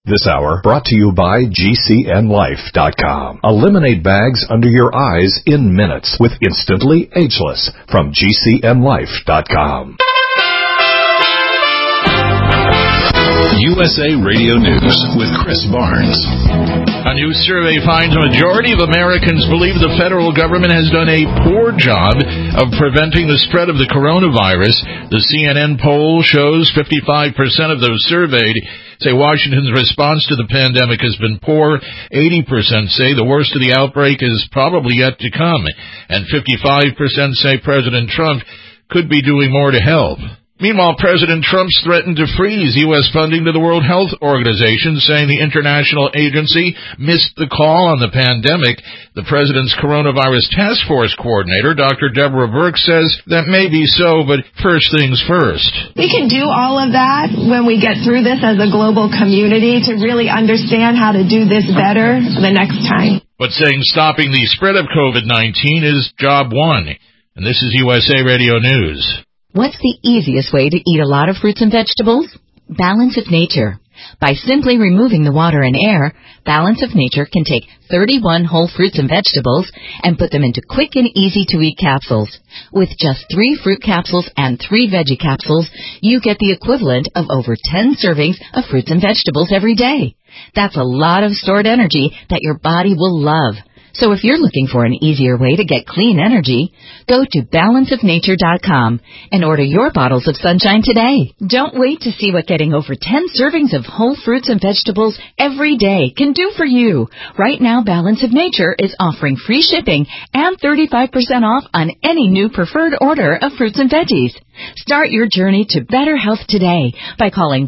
This hour brought to you by GCNLife.com. Eliminate bags under your eyes in minutes with Instantly Ageless from GCNLife.com. USA Radio News with Chris Barnes. A new survey finds a majority of Americans believe the federal government has done a poor job of preventing the spread of the coronavirus. The CNN poll shows 55% of those surveyed say Washington's response to the pandemic has been poor. 80% say the worst of the outbreak is probably yet to come. And 55% say President Trump could be doing more to help. Meanwhile, President Trump's threatened to freeze U.S. funding to the World Health Organization, saying the international agency missed the call on the pandemic. The president's coronavirus task force coordinator, Dr. Deborah Birx, says that may be so, but first things first. We can do all of that when we get through this as a global community to really understand how to do this better the next time. But saying stopping the spread of COVID-19 is job one. And this is USA Radio News. What's the easiest way to eat a lot of fruits and vegetables? Balance of Nature. By simply removing the water and air, Balance of Nature can take 31 whole fruits and vegetables and put them into quick and easy-to-eat capsules. With just 3 fruit capsules and 3 veggie capsules, you get the equivalent of over 10 servings of fruits and vegetables every day. That's a lot of stored energy that your body will love. So if you're looking for an easier way to get clean energy, go to balanceofnature.com and order your bottles of sunshine today. Don't wait to see what getting over 10 servings of whole fruits and vegetables every day can do for you. Right now, Balance of Nature is offering free shipping and 35% off on any new preferred order of fruits and veggies. Start your journey to better health today by calling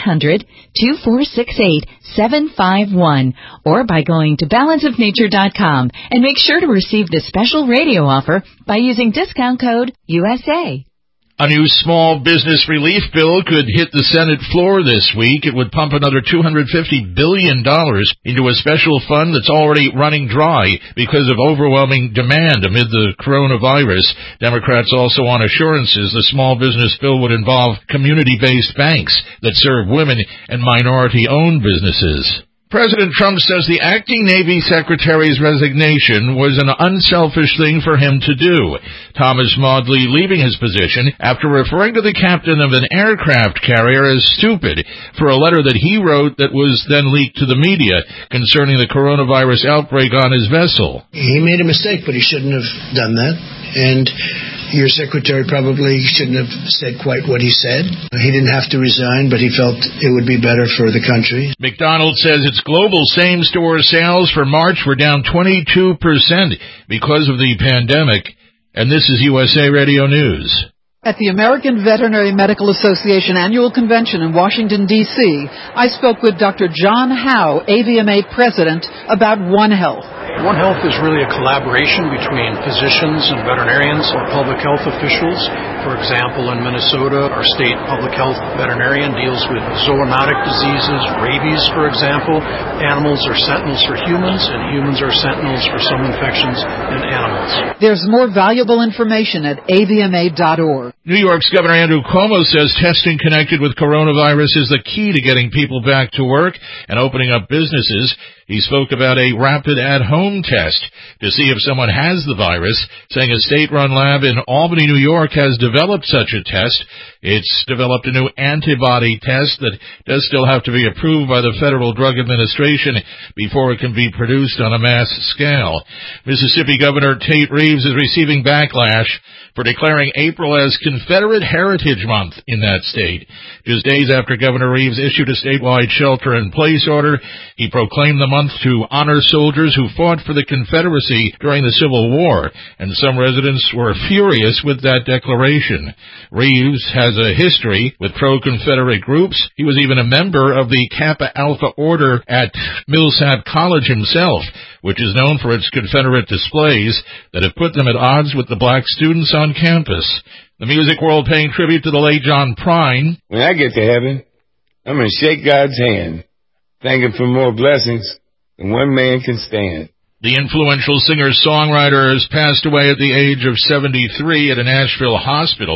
1-800-2468-751 or by going to balanceofnature.com and make sure to receive this special radio offer by using discount code USA. A new small business relief bill could hit the Senate floor this week. It would pump another $250 billion into a special fund that's already running dry because of overwhelming demand amid the coronavirus. Democrats also want assurances the small business bill would involve community-based banks that serve women and minority-owned businesses. President Trump says the acting Navy Secretary's resignation was an unselfish thing for him to do. Thomas Maudley leaving his position after referring to the captain of an aircraft carrier as stupid for a letter that he wrote that was then leaked to the media concerning the coronavirus outbreak on his vessel. He made a mistake, but he shouldn't have done that. And your secretary probably shouldn't have said quite what he said. He didn't have to resign, but he felt it would be better for the country. McDonald's says its global same-store sales for March were down 22% because of the pandemic. And this is USA Radio News. At the American Veterinary Medical Association Annual Convention in Washington, D.C., I spoke with Dr. John Howe, AVMA President, about One Health. One Health is really a collaboration between physicians and veterinarians or public health officials. For example, in Minnesota, our state public health veterinarian deals with zoonotic diseases, rabies, for example. Animals are sentinels for humans, and humans are sentinels for some infections in animals. There's more valuable information at avma.org. New York's Governor Andrew Cuomo says testing connected with coronavirus is the key to getting people back to work and opening up businesses. He spoke about a rapid at-home test to see if someone has the virus, saying a state-run lab in Albany, New York has developed such a test. It's developed a new antibody test that does still have to be approved by the Federal Drug Administration before it can be produced on a mass scale. Mississippi Governor Tate Reeves is receiving backlash for declaring April as Confederate Heritage Month in that state. Just days after Governor Reeves issued a statewide shelter-in-place order, he proclaimed the month to honor soldiers who fought for the Confederacy during the Civil War, and some residents were furious with that declaration. Reeves has a history with pro-Confederate groups. He was even a member of the Kappa Alpha Order at Millsap College himself, which is known for its Confederate displays that have put them at odds with the black students on campus. The music world paying tribute to the late John Prine. When I get to heaven, I'm going to shake God's hand, thank him for more blessings than one man can stand. The influential singer-songwriter has passed away at the age of 73 at a Nashville hospital.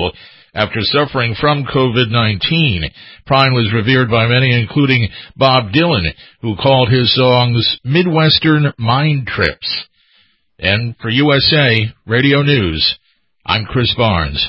after suffering from COVID-19. Prine was revered by many, including Bob Dylan, who called his songs Midwestern mind trips. And for USA Radio News, I'm Chris Barnes.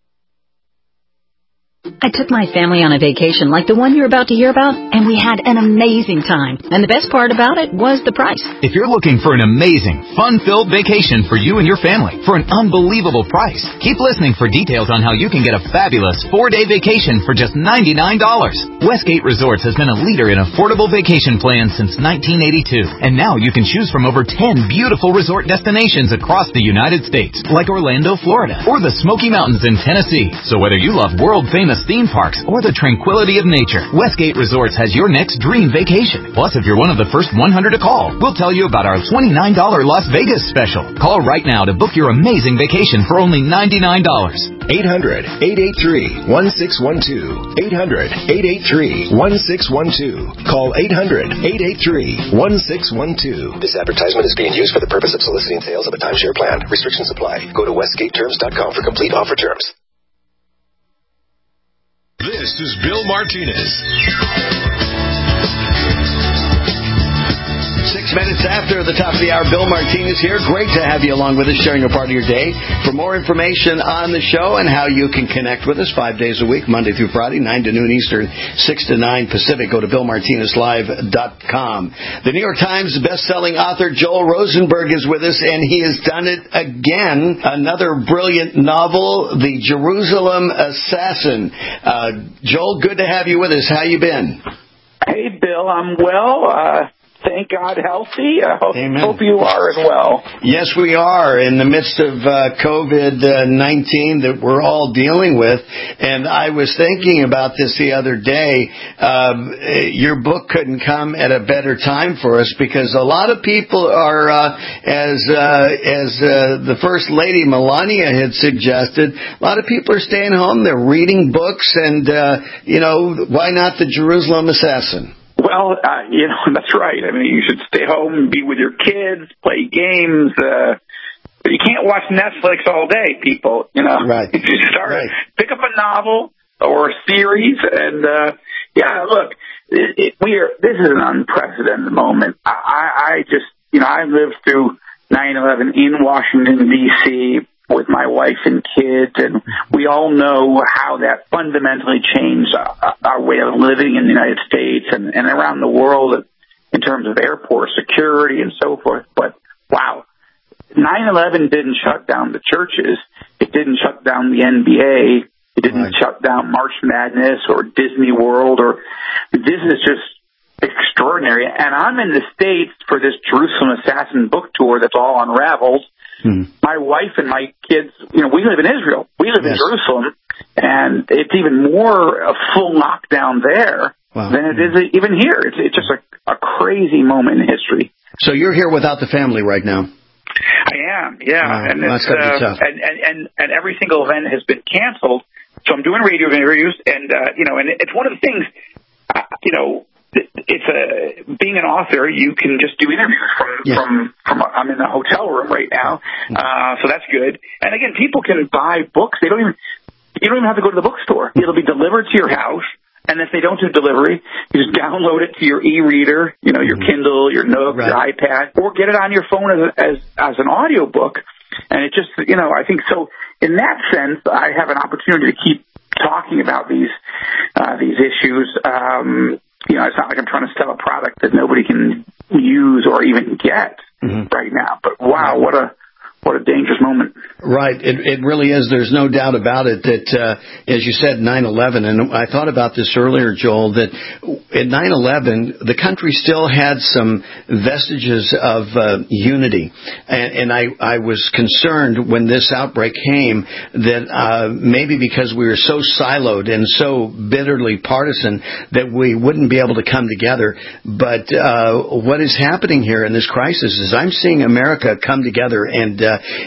I took my family on a vacation like the one you're about to hear about, and we had an amazing time. And the best part about it was the price. If you're looking for an amazing, fun-filled vacation for you and your family for an unbelievable price, keep listening for details on how you can get a fabulous 4-day vacation for just $99. Westgate Resorts has been a leader in affordable vacation plans since 1982. And now you can choose from over 10 beautiful resort destinations across the United States, like Orlando, Florida, or the Smoky Mountains in Tennessee. So whether you love world-famous theme parks or the tranquility of nature, Westgate Resorts has your next dream vacation. Plus, if you're one of the first 100 to call, we'll tell you about our $29 Las Vegas special. Call right now to book your amazing vacation for only $99. 800-883-1612. 800-883-1612. Call 800-883-1612. This advertisement is being used for the purpose of soliciting sales of a timeshare plan. Restrictions apply. Go to westgateterms.com for complete offer terms. This is Bill Martinez. 6 minutes after the top of the hour, Bill Martinez here. Great to have you along with us, sharing a part of your day. For more information on the show and how you can connect with us 5 days a week, Monday through Friday, 9 to noon Eastern, 6 to 9 Pacific, go to BillMartinezLive.com. The New York Times best-selling author Joel Rosenberg is with us, and he has done it again. Another brilliant novel, The Jerusalem Assassin. Joel, good to have you with us. How you been? Hey, Bill, I'm well. Thank God healthy. I hope you are as well. Yes, we are in the midst of COVID-19 that we're all dealing with. And I was thinking about this the other day. Your book couldn't come at a better time for us because a lot of people are, as the First Lady Melania had suggested, a lot of people are staying home. They're reading books and, why not The Jerusalem Assassin? Well, that's right. I mean, you should stay home and be with your kids, play games. But you can't watch Netflix all day, people. Right. You pick up a novel or a series, and look, this is an unprecedented moment. I lived through 9/11 in Washington D.C. with my wife and kids, and we all know how that fundamentally changed our way of living in the United States and around the world in terms of airport security and so forth. But, wow, 9/11 didn't shut down the churches. It didn't shut down the NBA. It didn't shut down March Madness or Disney World. This is just extraordinary. And I'm in the States for this Jerusalem Assassin book tour that's all unraveled. My wife and my kids, we live in Israel. We live in Jerusalem, and it's even more a full lockdown there than it is even here. It's just a crazy moment in history. So you're here without the family right now? I am, yeah. And that's gotta be tough. And every single event has been canceled. So I'm doing radio interviews, and it's one of the things, it's being an author, you can just do interviews from I'm in a hotel room right now, so that's good. And again, people can buy books. You don't even have to go to the bookstore. It'll be delivered to your house, and if they don't do delivery, you just download it to your e-reader, your Kindle, your Nook, your iPad, or get it on your phone as an audio book. And it just, I think so. In that sense, I have an opportunity to keep talking about these issues. It's not like I'm trying to sell a product that nobody can use or even get right now. But wow, what a dangerous moment. Right. It really is. There's no doubt about it that, as you said, 9/11, and I thought about this earlier, Joel, that at 9/11, the country still had some vestiges of unity. And I was concerned when this outbreak came that maybe because we were so siloed and so bitterly partisan that we wouldn't be able to come together. But what is happening here in this crisis is I'm seeing America come together, and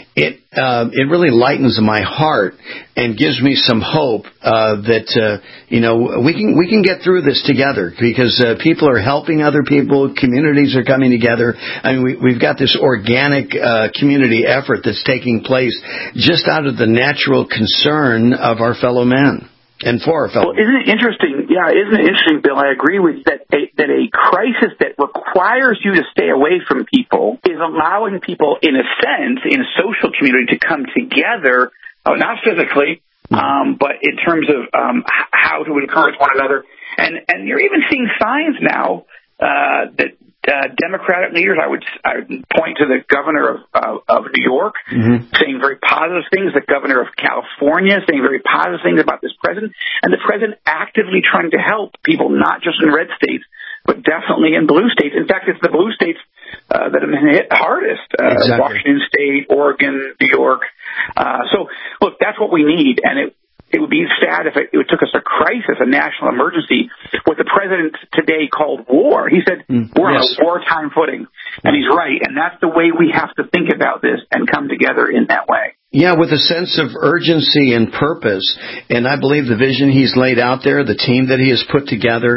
it really lightens my heart and gives me some hope that we can get through this together, because people are helping other people, communities are coming together. I mean, we've got this organic community effort that's taking place just out of the natural concern of our fellow men. And for our fellow. Well, isn't it interesting? Yeah, isn't it interesting, Bill? I agree with that. That a crisis that requires you to stay away from people is allowing people, in a sense, in a social community, to come together, not physically, but in terms of how to encourage one another. And you're even seeing signs now that Democratic leaders, I would point to the governor of New York, saying very positive things, the governor of California saying very positive things about this president, and the president actively trying to help people, not just in red states, but definitely in blue states. In fact, it's the blue states that have been hit hardest, Washington State, Oregon, New York. So, look, that's what we need, and it would be sad if it took us a crisis, a national emergency, what the president today called war. He said, we're on a wartime footing. And he's right. And that's the way we have to think about this and come together in that way. Yeah, with a sense of urgency and purpose. And I believe the vision he's laid out there, the team that he has put together,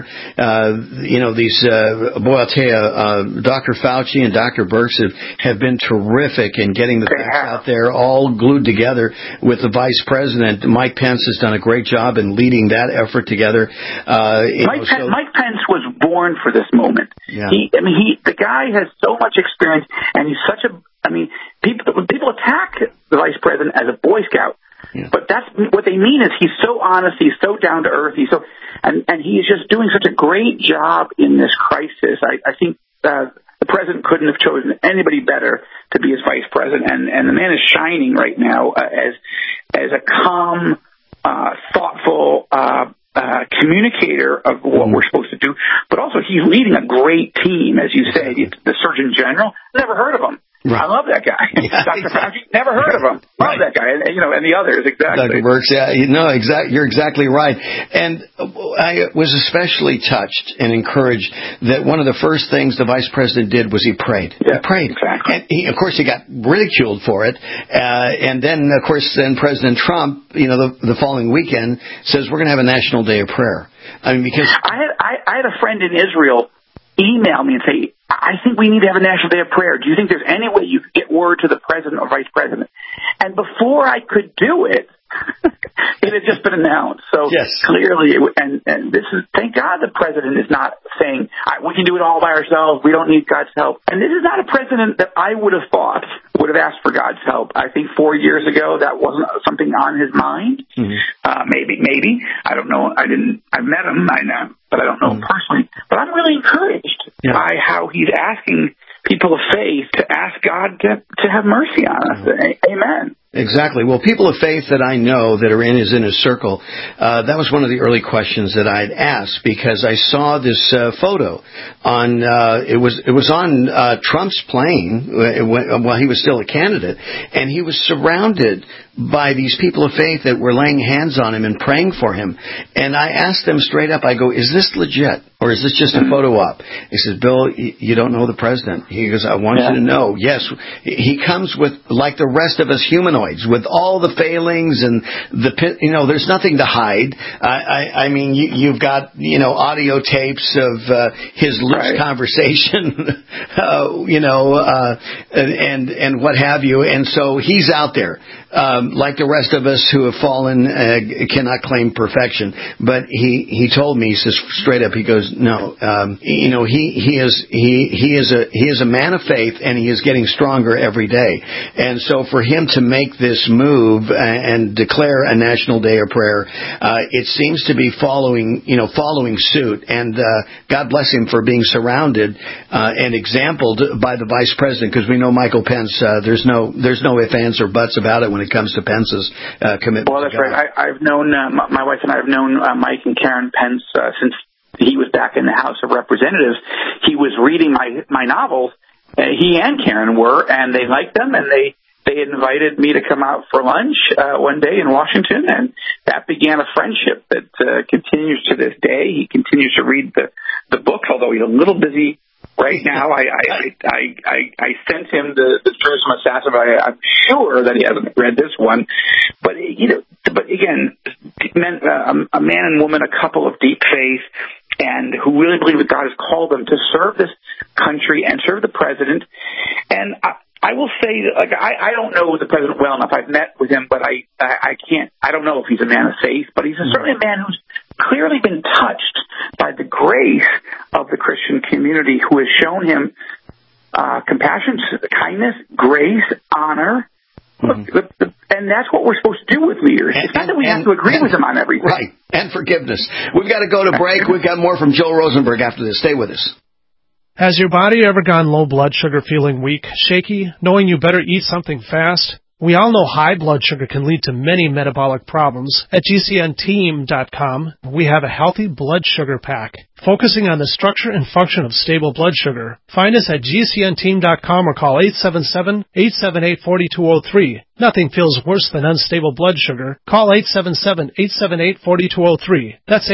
Dr. Fauci and Dr. Birx have been terrific in getting the facts out there, all glued together with the vice president. Mike Pence has done a great job in leading that effort together. Mike Pence was born for this moment. Yeah. The guy has so much experience, and he's such a, people attack the vice president as a Boy Scout, but that's what they mean is he's so honest, he's so down to earth, and he's just doing such a great job in this crisis. I think the president couldn't have chosen anybody better to be his vice president, and the man is shining right now as a calm, thoughtful communicator of what we're supposed to do, but also he's leading a great team, as you say. The Surgeon General, never heard of him. Right. I love that guy. Yeah, Dr. Fauci, never heard of him. Love that guy. And the others, exactly. Dr. Birx, you're exactly right. And I was especially touched and encouraged that one of the first things the vice president did was he prayed. Yeah, he prayed. Exactly. And of course, he got ridiculed for it. And then, of course, President Trump, the following weekend says we're going to have a national day of prayer. Because I had a friend in Israel email me and say, I think we need to have a national day of prayer. Do you think there's any way you could get word to the president or vice president? And before I could do it, it had just been announced. So clearly, and this is, thank God the president is not saying, we can do it all by ourselves, we don't need God's help. And this is not a president that I would have thought would have asked for God's help. I think 4 years ago that wasn't something on his mind. Maybe. I don't know. I've met him, but I don't know him personally. But I'm really encouraged by how he's asking people of faith to ask God to have mercy on us. Amen. Exactly. Well, people of faith that I know that are in his circle, that was one of the early questions that I'd asked, because I saw this photo on it was on Trump's plane while he was still a candidate, and he was surrounded by these people of faith that were laying hands on him and praying for him. And I asked them straight up, I go, is this legit? Or is this just a photo op? He says, Bill, you don't know the president. He goes, I want you to know. Yes, he comes with, like the rest of us humanoids, with all the failings and there's nothing to hide. I mean, you've got, audio tapes of his loose conversation, and what have you. And so he's out there. Like the rest of us who have fallen, cannot claim perfection. But he told me, he says straight up, he goes, no, he is a man of faith, and he is getting stronger every day. And so for him to make this move and declare a national day of prayer, it seems to be following suit. And God bless him for being surrounded and exampled by the vice president, because we know Michael Pence. There's no ifs, ands, or buts about it when it comes to Pence's commitment. Well, that's right. I've known my wife and I have known Mike and Karen Pence since he was back in the House of Representatives. He was reading my novels. He and Karen were, and they liked them, and they invited me to come out for lunch one day in Washington, and that began a friendship that continues to this day. He continues to read the books, although he's a little busy Right now, I sent him the Jerusalem Assassin. I'm sure that he hasn't read this one. But but again, a man and woman, a couple of deep faith, and who really believe that God has called them to serve this country and serve the president. And I will say that, I don't know the president well enough. I've met with him, but I don't know if he's a man of faith, but he's certainly a man who's clearly been touched by the grace of the Christian community, who has shown him compassion, kindness, grace, honor. And that's what we're supposed to do with leaders. It's not that we have to agree with them on everything. Right, and forgiveness. We've got to go to break. We've got more from Joel Rosenberg after this. Stay with us. Has your body ever gone low blood sugar, feeling weak, shaky, knowing you better eat something fast? We all know high blood sugar can lead to many metabolic problems. At GCNteam.com, we have a healthy blood sugar pack, focusing on the structure and function of stable blood sugar. Find us at GCNteam.com or call 877-878-4203. Nothing feels worse than unstable blood sugar. Call 877-878-4203. That's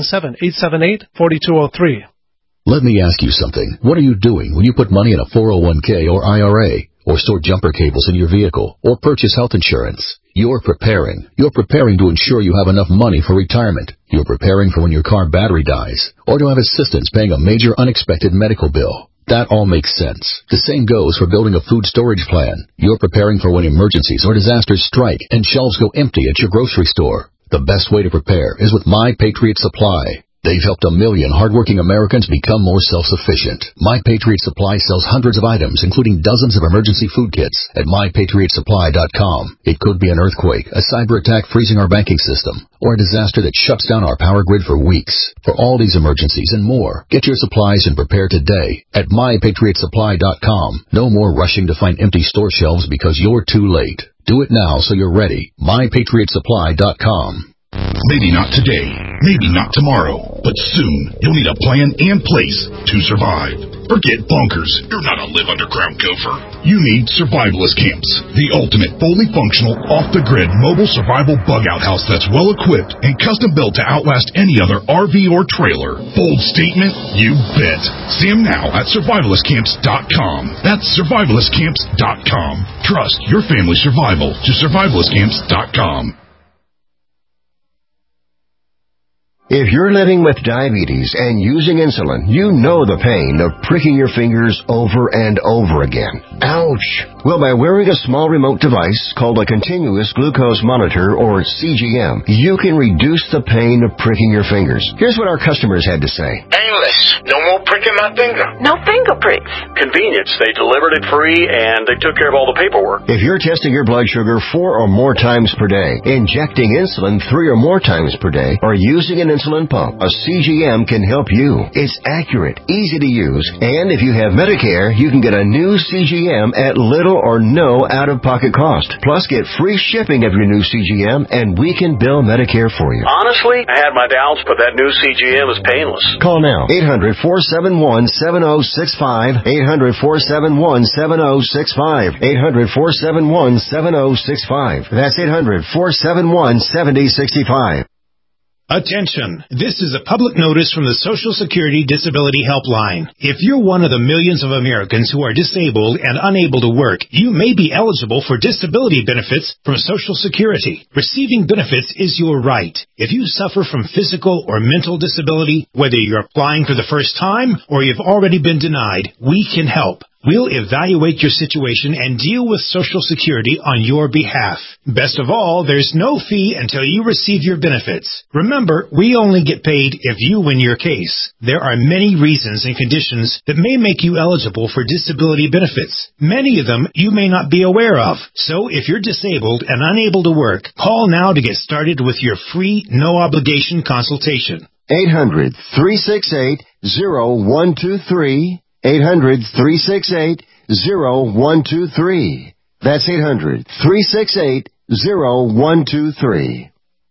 877-878-4203. Let me ask you something. What are you doing when you put money in a 401k or IRA, or store jumper cables in your vehicle, or purchase health insurance? You're preparing. You're preparing to ensure you have enough money for retirement. You're preparing for when your car battery dies, or to have assistance paying a major unexpected medical bill. That all makes sense. The same goes for building a food storage plan. You're preparing for when emergencies or disasters strike and shelves go empty at your grocery store. The best way to prepare is with My Patriot Supply. They've helped 1 million hardworking Americans become more self-sufficient. My Patriot Supply sells hundreds of items, including dozens of emergency food kits at MyPatriotSupply.com. It could be an earthquake, a cyber attack freezing our banking system, or a disaster that shuts down our power grid for weeks. For all these emergencies and more, get your supplies and prepare today at MyPatriotSupply.com. No more rushing to find empty store shelves because you're too late. Do it now so you're ready. MyPatriotSupply.com. Maybe not today, maybe not tomorrow, but soon you'll need a plan and place to survive. Forget bunkers. You're not a live underground gopher. You need Survivalist Camps, the ultimate fully functional, off-the-grid mobile survival bug-out house that's well-equipped and custom-built to outlast any other RV or trailer. Bold statement? You bet. See them now at survivalistcamps.com. That's survivalistcamps.com. Trust your family's survival to survivalistcamps.com. If you're living with diabetes and using insulin, you know the pain of pricking your fingers over and over again. Ouch! Well, by wearing a small remote device called a continuous glucose monitor, or CGM, you can reduce the pain of pricking your fingers. Here's what our customers had to say. Painless. No more pricking my finger. No finger pricks. Convenience. They delivered it free and they took care of all the paperwork. If you're testing your blood sugar 4 or more times per day, injecting insulin 3 or more times per day, or using an insulin pump, a CGM can help you. It's accurate, easy to use, and if you have Medicare, you can get a new CGM at little or no out-of-pocket cost. Plus, get free shipping of your new CGM, and we can bill Medicare for you. Honestly, I had my doubts, but that new CGM is painless. Call now. 800-471-7065. 800-471-7065. 800-471-7065. That's 800-471-7065. Attention! This is a public notice from the Social Security Disability Helpline. If you're one of the millions of Americans who are disabled and unable to work, you may be eligible for disability benefits from Social Security. Receiving benefits is your right. If you suffer from physical or mental disability, whether you're applying for the first time or you've already been denied, we can help. We'll evaluate your situation and deal with Social Security on your behalf. Best of all, there's no fee until you receive your benefits. Remember, we only get paid if you win your case. There are many reasons and conditions that may make you eligible for disability benefits. Many of them you may not be aware of. So if you're disabled and unable to work, call now to get started with your free, no-obligation consultation. 800-368-0123. 800-368-0123. That's 800-368-0123.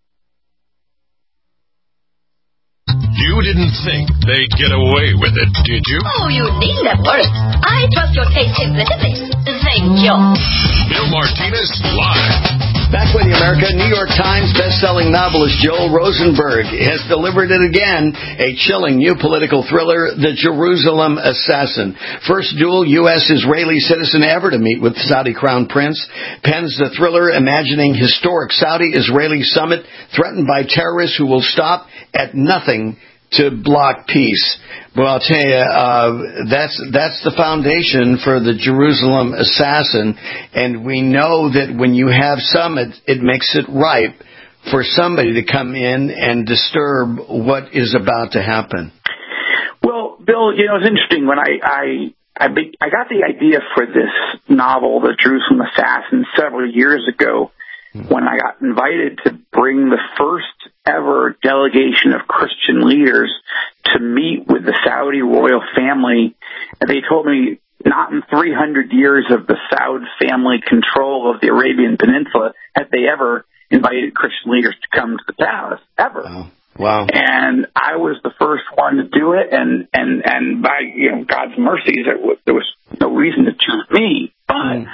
You didn't think they'd get away with it, did you? Oh, you needn't have worried. I trust your taste implicitly. Thank you. Bill Martinez live. Back with you, America. New York Times best-selling novelist Joel Rosenberg has delivered it again, a chilling new political thriller, The Jerusalem Assassin. First dual U.S.-Israeli citizen ever to meet with Saudi Crown Prince, pens the thriller imagining historic Saudi-Israeli summit threatened by terrorists who will stop at nothing to block peace. Well, I'll tell you, that's the foundation for The Jerusalem Assassin, and we know that when you have summit, it makes it ripe for somebody to come in and disturb what is about to happen. Well, Bill, it's interesting. When I got the idea for this novel, The Jerusalem Assassin, several years ago, when I got invited to bring the first ever delegation of Christian leaders to meet with the Saudi royal family. And they told me not in 300 years of the Saud family control of the Arabian Peninsula had they ever invited Christian leaders to come to the palace, ever. Wow. And I was the first one to do it, and by God's mercies, there was no reason to choose me. But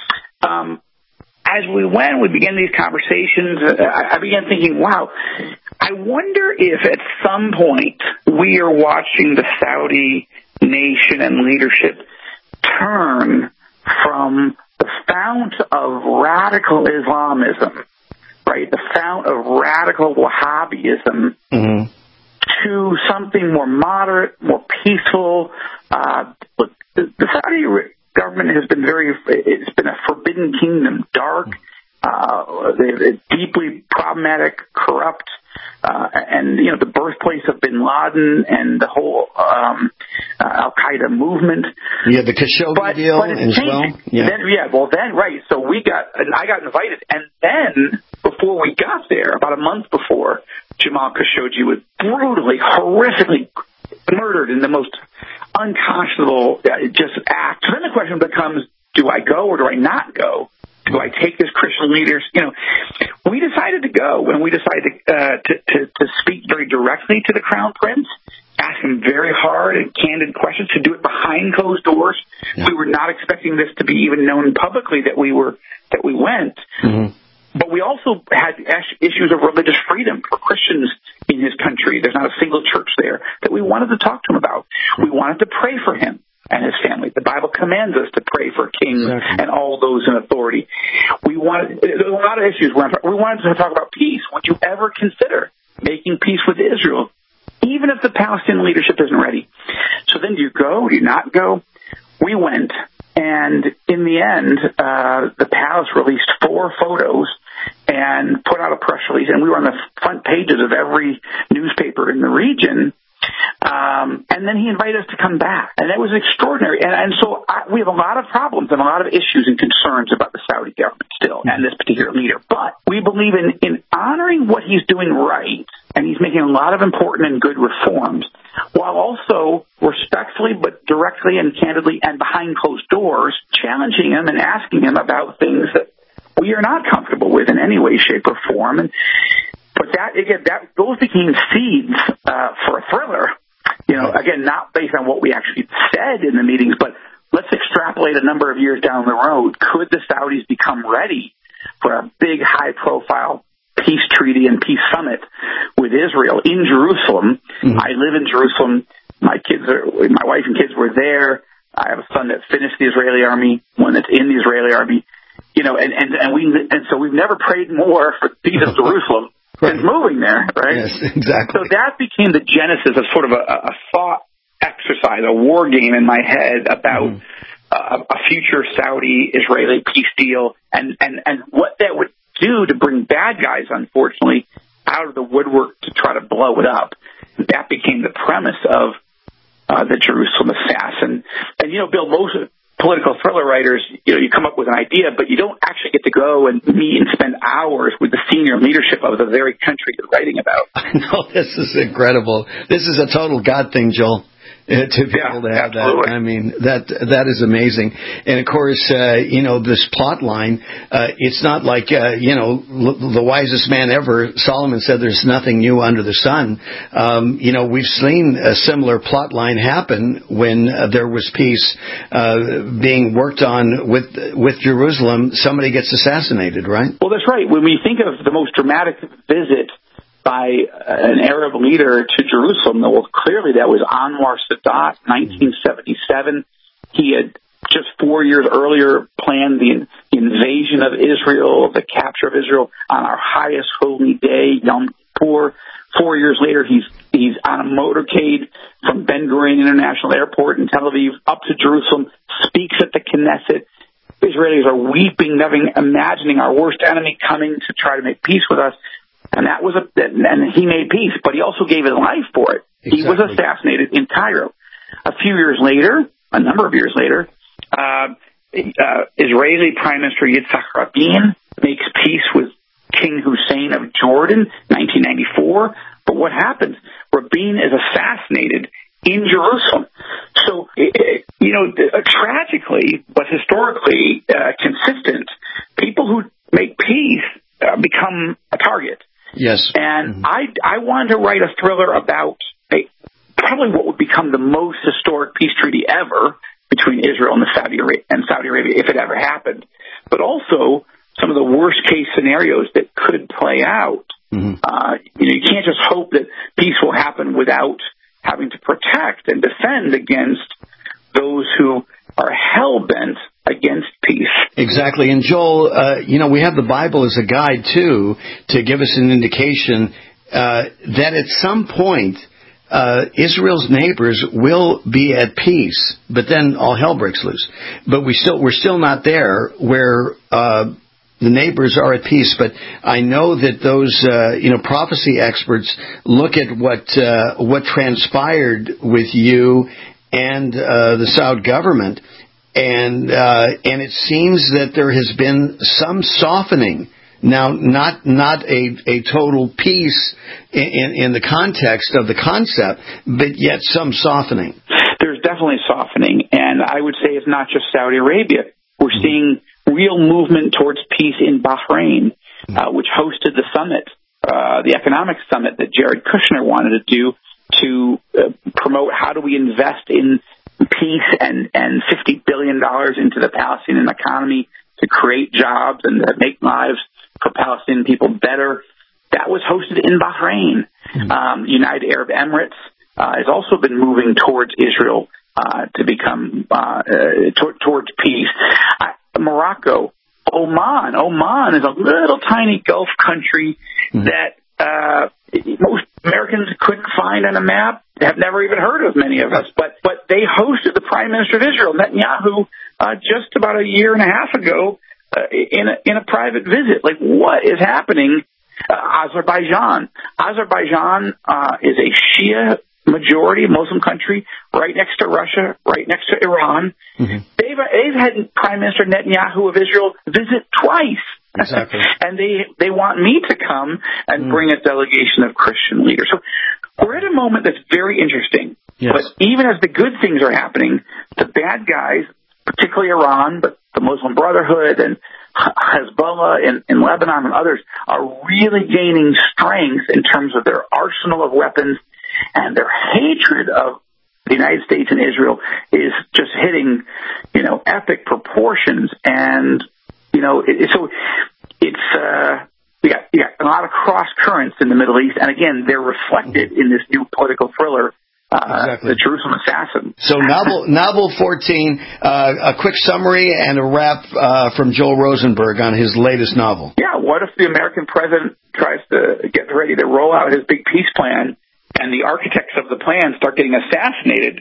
as we began these conversations, I began thinking, wow, I wonder if at some point we are watching the Saudi nation and leadership turn from the fount of radical Islamism, right, the fount of radical Wahhabism, to something more moderate, more peaceful. Look, the Saudi government has been it's been a forbidden kingdom, dark, deeply problematic, corrupt, and the birthplace of Bin Laden and the whole Al Qaeda movement. Yeah, the Khashoggi deal as well. Then right. So I got invited, and then before we got there, about a month before, Jamal Khashoggi was brutally, horrifically murdered in the most unconscionable act. So then the question becomes, do I go or do I not go? Do I take this Christian leaders? We decided to go, and we decided to speak very directly to the Crown Prince, ask him very hard and candid questions, to do it behind closed doors. Yeah. We were not expecting this to be even known publicly that we went. Mm-hmm. But we also had issues of religious freedom for Christians in his country. There's not a single church there that we wanted to talk to him about. We wanted to pray for him and his family. The Bible commands us to pray for kings and all those in authority. There were a lot of issues. We wanted to talk about peace. Would you ever consider making peace with Israel, even if the Palestinian leadership isn't ready? So then do you go? Do you not go? We went. And in the end, the palace released 4 photos and put out a press release, and we were on the front pages of every newspaper in the region. And then he invited us to come back, and that was extraordinary. And so we have a lot of problems and a lot of issues and concerns about the Saudi government still and this particular leader. But we believe in honoring what he's doing right, and he's making a lot of important and good reforms, while also respectfully but directly and candidly and behind closed doors challenging him and asking him about things that we are not comfortable with in any way, shape, or form. But those became seeds for a thriller. Again, not based on what we actually said in the meetings, but let's extrapolate a number of years down the road. Could the Saudis become ready for a big, high-profile peace treaty and peace summit with Israel in Jerusalem? Mm-hmm. I live in Jerusalem. My wife and kids were there. I have a son that finished the Israeli army, one that's in the Israeli army. So we've never prayed more for the peace of Jerusalem. Right. Is moving there, right? Yes, exactly. So that became the genesis of sort of a thought exercise, a war game in my head about a future Saudi-Israeli peace deal and what that would do to bring bad guys, unfortunately, out of the woodwork to try to blow it up. That became the premise of The Jerusalem Assassin. And, Bill, most of political thriller writers, you come up with an idea, but you don't actually get to go and meet and spend hours with the senior leadership of the very country you're writing about. No, this is incredible. This is a total God thing, Joel. to be able to have that. I mean, that is amazing. And of course, this plot line, it's not like, the wisest man ever, Solomon said there's nothing new under the sun. We've seen a similar plot line happen when there was peace being worked on with Jerusalem. Somebody gets assassinated, right? Well, that's right. When we think of the most dramatic visit by an Arab leader to Jerusalem, well, clearly that was Anwar Sadat, 1977. He had just 4 years earlier planned the invasion of Israel, the capture of Israel on our highest holy day, Yom Kippur. 4 years later, he's on a motorcade from Ben Gurion International Airport in Tel Aviv up to Jerusalem, speaks at the Knesset. Israelis are weeping, imagining our worst enemy coming to try to make peace with us. And and he made peace, but he also gave his life for it. Exactly. He was assassinated in Cairo. A number of years later, Israeli Prime Minister Yitzhak Rabin makes peace with King Hussein of Jordan, 1994. But what happens? Rabin is assassinated in Jerusalem. So, tragically, but historically consistent, people who make peace become a target. Yes. And I wanted to write a thriller about probably what would become the most historic peace treaty ever between Israel and Saudi Arabia, if it ever happened, but also some of the worst case scenarios that could play out. Mm-hmm. You can't just hope that peace will happen without having to protect and defend against those who are hell-bent against peace. Exactly. And Joel, we have the Bible as a guide, too, to give us an indication that at some point Israel's neighbors will be at peace, but then all hell breaks loose. But we're still not there where the neighbors are at peace. But I know that those prophecy experts look at what transpired with you and the Saud government, and it seems that there has been some softening. Now, not a total peace in the context of the concept, but yet some softening. There's definitely softening, and I would say it's not just Saudi Arabia. We're seeing real movement towards peace in Bahrain, which hosted the summit, the economic summit that Jared Kushner wanted to do to promote how do we invest in peace and $50 billion into the Palestinian economy to create jobs and to make lives for Palestinian people better. That was hosted in Bahrain. United Arab Emirates has also been moving towards Israel to become towards peace. Morocco, Oman is a little tiny Gulf country that most Americans couldn't find on a map, have never even heard of, many of us. But they hosted the Prime Minister of Israel, Netanyahu, just about a year and a half ago in a private visit. Like, what is happening? Azerbaijan is a Shia majority Muslim country right next to Russia, right next to Iran. Mm-hmm. They've had Prime Minister Netanyahu of Israel visit twice. Exactly. And they want me to come and bring a delegation of Christian leaders. So we're at a moment that's very interesting. Yes. But even as the good things are happening, the bad guys, particularly Iran, but the Muslim Brotherhood and Hezbollah in Lebanon and others, are really gaining strength in terms of their arsenal of weapons, and their hatred of the United States and Israel is just hitting, epic proportions. And, so it's, we got a lot of cross currents in the Middle East. And again, they're reflected in this new political thriller, exactly. The Jerusalem Assassin. So Novel 14, a quick summary and a wrap from Joel Rosenberg on his latest novel. Yeah, what if the American president tries to get ready to roll out his big peace plan and the architects of the plan start getting assassinated?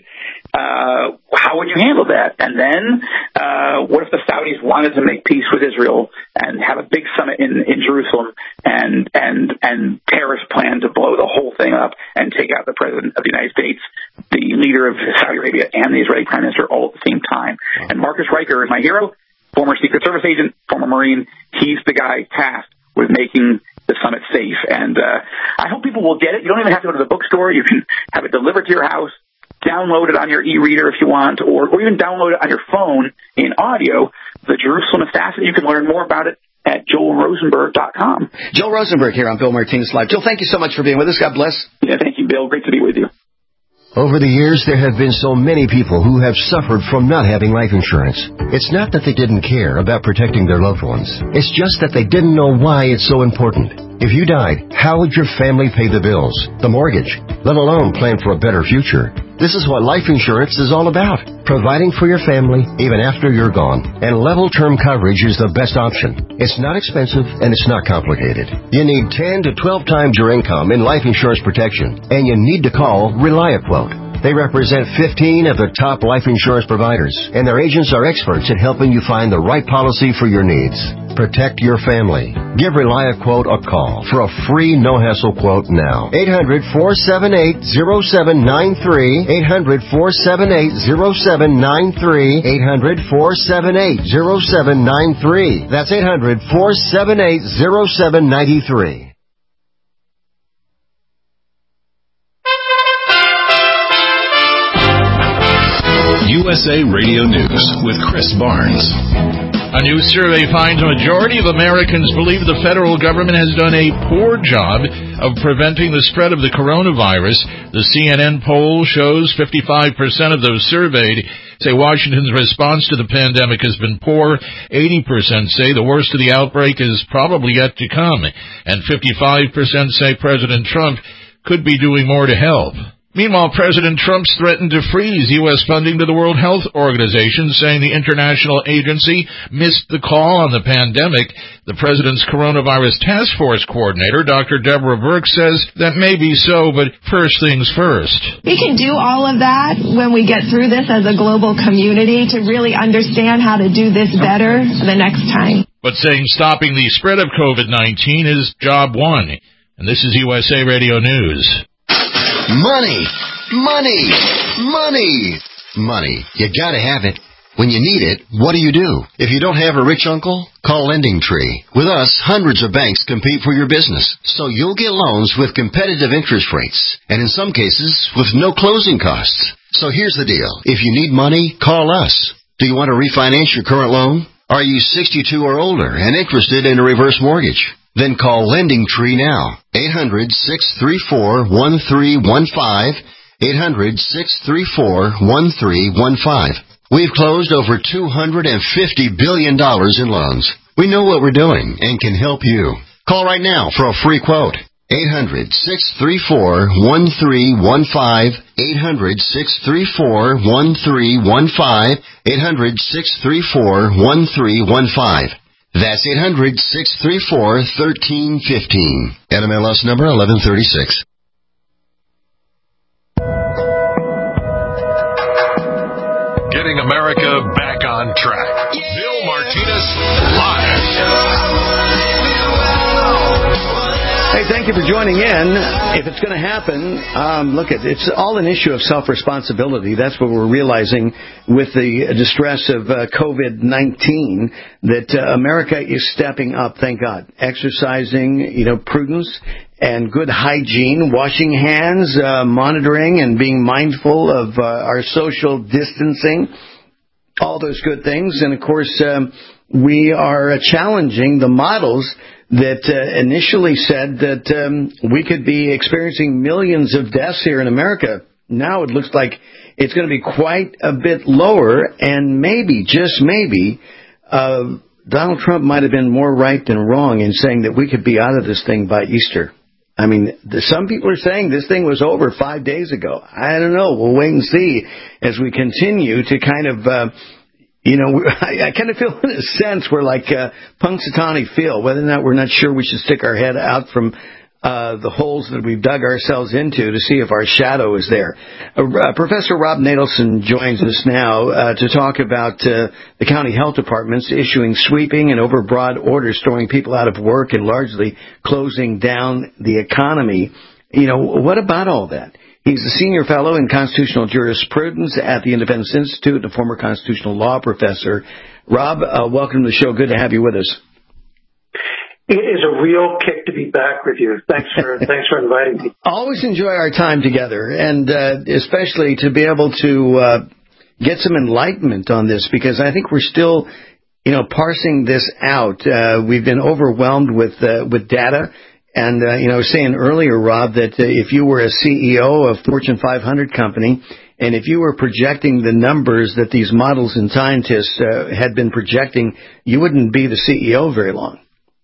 How would you handle that? And then what if the Saudis wanted to make peace with Israel and have a big summit in Jerusalem and terrorists plan to blow the whole thing up and take out the president of the United States, the leader of Saudi Arabia, and the Israeli prime minister all at the same time? Wow. And Marcus Riker is my hero, former Secret Service agent, former Marine. He's the guy tasked with making the summit safe. And I hope people will get it. You don't even have to go to the bookstore. You can have it delivered to your house. download it on your e-reader if you want, or even download it on your phone in audio, The Jerusalem Assassin. You can learn more about it at joelrosenberg.com. Joel Rosenberg here on Bill Martinez Live. Joel, thank you so much for being with us. God bless. Yeah, thank you, Bill. Great to be with you. Over the years, there have been so many people who have suffered from not having life insurance. It's not that they didn't care about protecting their loved ones. It's just that they didn't know why it's so important. If you died, how would your family pay the bills, the mortgage, let alone plan for a better future? This is what life insurance is all about. Providing for your family even after you're gone. And level term coverage is the best option. It's not expensive and it's not complicated. You need 10 to 12 times your income in life insurance protection. And you need to call ReliaQuote. They represent 15 of the top life insurance providers, and their agents are experts at helping you find the right policy for your needs. Protect your family. Give ReliaQuote a call for a free no-hassle quote now. 800-478-0793. 800-478-0793. 800-478-0793. That's 800-478-0793. USA Radio News with Chris Barnes. A new survey finds a majority of Americans believe the federal government has done a poor job of preventing the spread of the coronavirus. The CNN poll shows 55% of those surveyed say Washington's response to the pandemic has been poor. 80% say the worst of the outbreak is probably yet to come. And 55% say President Trump could be doing more to help. Meanwhile, President Trump's threatened to freeze U.S. funding to the World Health Organization, saying the international agency missed the call on the pandemic. The president's coronavirus task force coordinator, Dr. Deborah Birx, says that may be so, but first things first. We can do all of that when we get through this as a global community to really understand how to do this better the next time. But saying stopping the spread of COVID-19 is job one. And this is USA Radio News. Money, money, money, money. You gotta have it. When you need it, what do? If you don't have a rich uncle, call LendingTree. With us, hundreds of banks compete for your business, so you'll get loans with competitive interest rates, and in some cases, with no closing costs. So here's the deal. If you need money, call us. Do you want to refinance your current loan? Are you 62 or older and interested in a reverse mortgage? Then call LendingTree now. 800-634-1315. 800-634-1315. We've closed over $250 billion in loans. We know what we're doing and can help you. Call right now for a free quote. 800-634-1315. 800-634-1315. 800-634-1315. That's 800-634-1315. NMLS number 1136. Getting America back on track. Bill Martinez Live. Hey, thank you for joining in. If it's going to happen, look, it's all an issue of self-responsibility. That's what we're realizing with the distress of COVID-19, that America is stepping up, thank God. Exercising, prudence and good hygiene, washing hands, monitoring and being mindful of our social distancing, all those good things. And, of course, we are challenging the models that initially said that we could be experiencing millions of deaths here in America. Now it looks like it's going to be quite a bit lower, and maybe, just maybe, Donald Trump might have been more right than wrong in saying that we could be out of this thing by Easter. I mean, some people are saying this thing was over 5 days ago. I don't know. We'll wait and see as we continue to kind of... I kind of feel in a sense we're like Punxsutawney Phil, whether or not we're not sure we should stick our head out from the holes that we've dug ourselves into to see if our shadow is there. Professor Rob Natelson joins us now to talk about the county health departments issuing sweeping and overbroad orders, throwing people out of work and largely closing down the economy. What about all that? He's a senior fellow in constitutional jurisprudence at the Independence Institute and a former constitutional law professor. Rob, welcome to the show. Good to have you with us. It is a real kick to be back with you. Thanks for inviting me. Always enjoy our time together, and especially to be able to get some enlightenment on this, because I think we're still, parsing this out. We've been overwhelmed with data. And, I was saying earlier, Rob, that if you were a CEO of Fortune 500 company, and if you were projecting the numbers that these models and scientists had been projecting, you wouldn't be the CEO very long.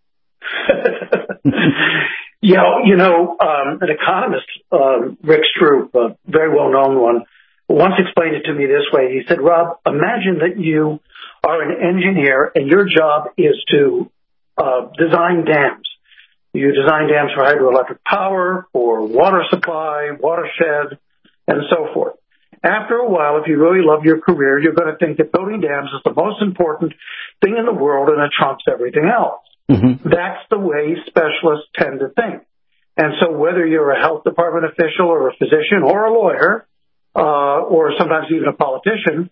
An economist, Rick Stroup, a very well-known one, once explained it to me this way. He said, Rob, imagine that you are an engineer and your job is to design dams. You design dams for hydroelectric power, for water supply, watershed, and so forth. After a while, if you really love your career, you're going to think that building dams is the most important thing in the world and it trumps everything else. Mm-hmm. That's the way specialists tend to think. And so whether you're a health department official or a physician or a lawyer, or sometimes even a politician,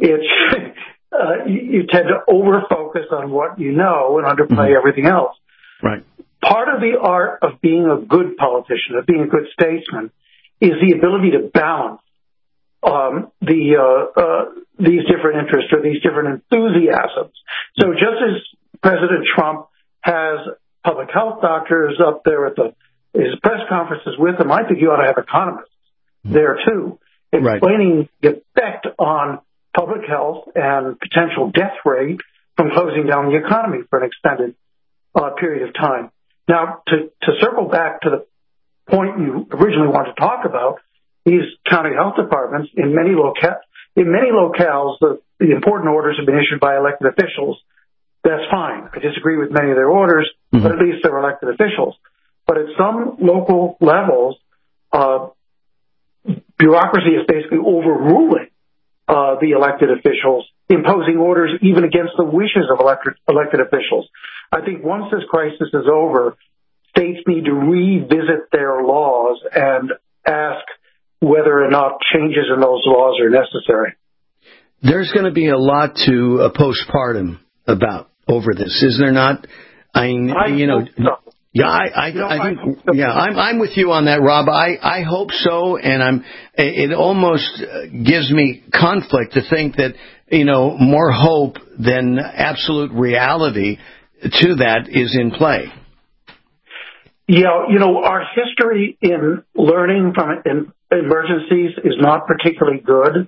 you tend to over-focus on what you know and underplay everything else. Right. Part of the art of being a good politician, of being a good statesman, is the ability to balance these different interests or these different enthusiasms. So just as President Trump has public health doctors up there at his press conferences with him, I think you ought to have economists there too, explaining the effect on public health and potential death rate from closing down the economy for an extended period of time. Now, to circle back to the point you originally wanted to talk about, these county health departments, in many locales, the important orders have been issued by elected officials. That's fine. I disagree with many of their orders, but at least they're elected officials. But at some local levels, bureaucracy is basically overruling the elected officials, imposing orders even against the wishes of elected officials. I think once this crisis is over, states need to revisit their laws and ask whether or not changes in those laws are necessary. There's going to be a lot to postpartum about over this, is there not? I'm with you on that, Rob. I hope so, and it almost gives me conflict to think that, more hope than absolute reality to that is in play. Yeah, our history in learning from emergencies is not particularly good.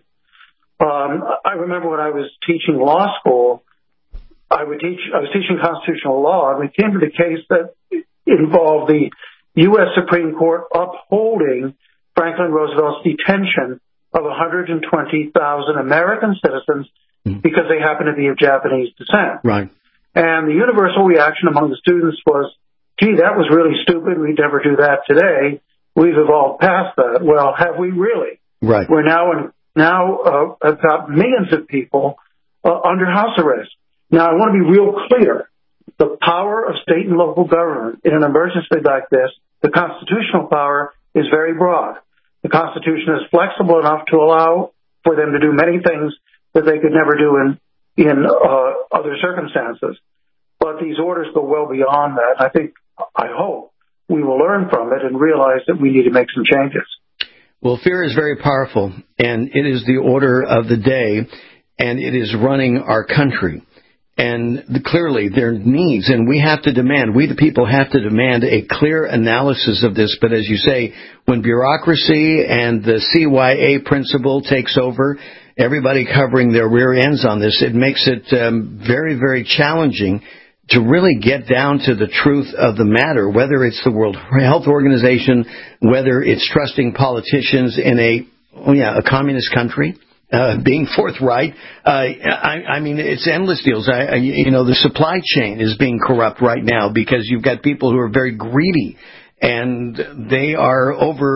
I remember when I was teaching law school, I was teaching constitutional law, and we came to the case that involved the U.S. Supreme Court upholding Franklin Roosevelt's detention of 120,000 American citizens because they happened to be of Japanese descent. Right. And the universal reaction among the students was, gee, that was really stupid. We'd never do that today. We've evolved past that. Well, have we really? Right. We're now have got millions of people under house arrest. Now, I want to be real clear. The power of state and local government in an emergency like this, the constitutional power, is very broad. The Constitution is flexible enough to allow for them to do many things that they could never do in other circumstances. But these orders go well beyond that. I hope we will learn from it and realize that we need to make some changes. Well, fear is very powerful, and it is the order of the day, and it is running our country. And clearly there needs, and we have to demand, we the people have to demand a clear analysis of this. But as you say, when bureaucracy and the CYA principle takes over, everybody covering their rear ends on this, it makes it very, very challenging to really get down to the truth of the matter, whether it's the World Health Organization, whether it's trusting politicians in a communist country. Being forthright, I mean, it's endless deals. The supply chain is being corrupt right now because you've got people who are very greedy, and they are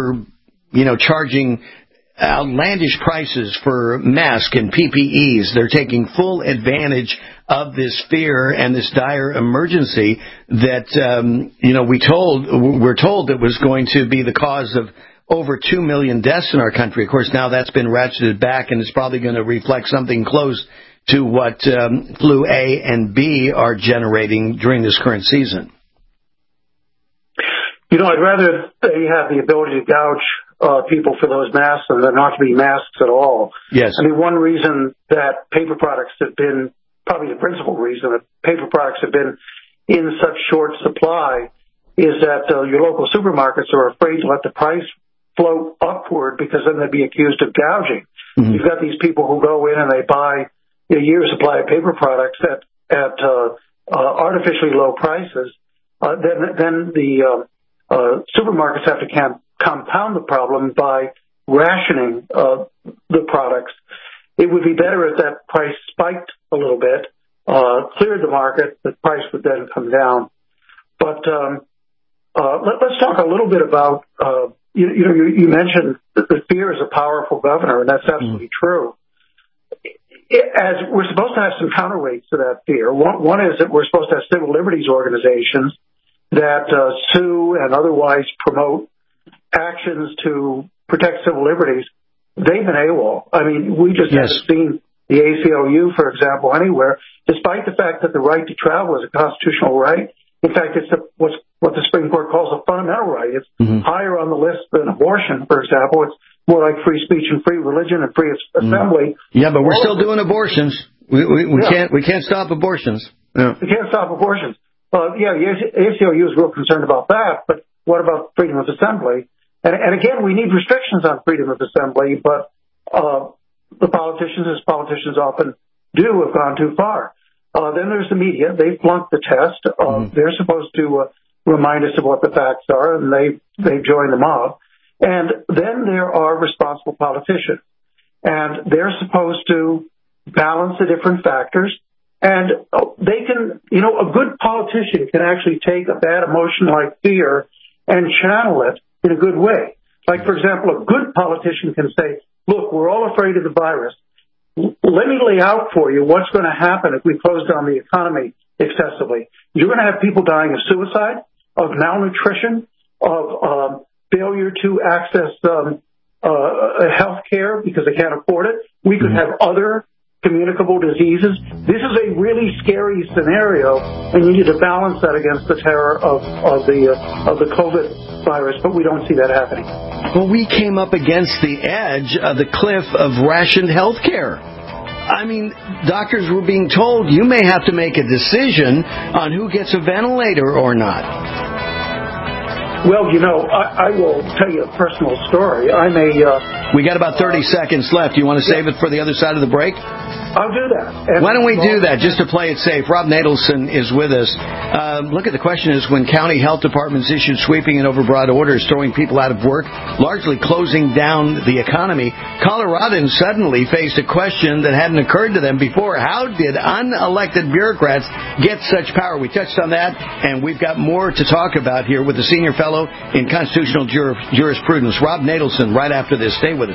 charging outlandish prices for masks and PPEs. They're taking full advantage of this fear and this dire emergency that we're told that was going to be the cause of over 2 million deaths in our country. Of course, now that's been ratcheted back, and it's probably going to reflect something close to what flu A and B are generating during this current season. I'd rather they have the ability to gouge people for those masks than there not to be masks at all. Yes. I mean, one reason that paper products have been, probably the principal reason that paper products have been in such short supply is that your local supermarkets are afraid to let the price float upward because then they'd be accused of gouging. Mm-hmm. You've got these people who go in and they buy a year's supply of paper products at artificially low prices. Then the supermarkets have to compound the problem by rationing the products. It would be better if that price spiked a little bit, cleared the market, the price would then come down. But let's talk a little bit about, you mentioned that fear is a powerful governor, and that's absolutely true. As we're supposed to have some counterweights to that fear. One is that we're supposed to have civil liberties organizations that sue and otherwise promote actions to protect civil liberties. They've been AWOL. I mean, we just haven't seen the ACLU, for example, anywhere, despite the fact that the right to travel is a constitutional right. In fact, it's what the Supreme Court calls a fundamental right. It's higher on the list than abortion, for example. It's more like free speech and free religion and free assembly. Yeah, but we're still doing abortions. We can't stop abortions. Yeah. We can't stop abortions. The ACLU is real concerned about that, but what about freedom of assembly? And again, we need restrictions on freedom of assembly, but the politicians, as politicians often do, have gone too far. Then there's the media. They flunked the test. They're supposed to remind us of what the facts are, and they've joined the mob. And then there are responsible politicians, and they're supposed to balance the different factors. And they can, a good politician can actually take a bad emotion like fear and channel it in a good way. Like, for example, a good politician can say, look, we're all afraid of the virus. Let me lay out for you what's going to happen if we close down the economy excessively. You're going to have people dying of suicide, of malnutrition, of failure to access health care because they can't afford it. We could have other communicable diseases. This is a really scary scenario, and you need to balance that against the terror of the COVID virus, but we don't see that happening. Well, we came up against the edge of the cliff of rationed health care. I mean, doctors were being told you may have to make a decision on who gets a ventilator or not. Well, I will tell you a personal story. We got about 30 seconds left. You want to save it for the other side of the break? I'll do that. Why don't we do that, just to play it safe? Rob Natelson is with us. Look, the question is, when county health departments issued sweeping and overbroad orders throwing people out of work, largely closing down the economy, Coloradans suddenly faced a question that hadn't occurred to them before. How did unelected bureaucrats get such power? We touched on that, and we've got more to talk about here with the senior fellow in constitutional jurisprudence, Rob Natelson, right after this. Stay with us.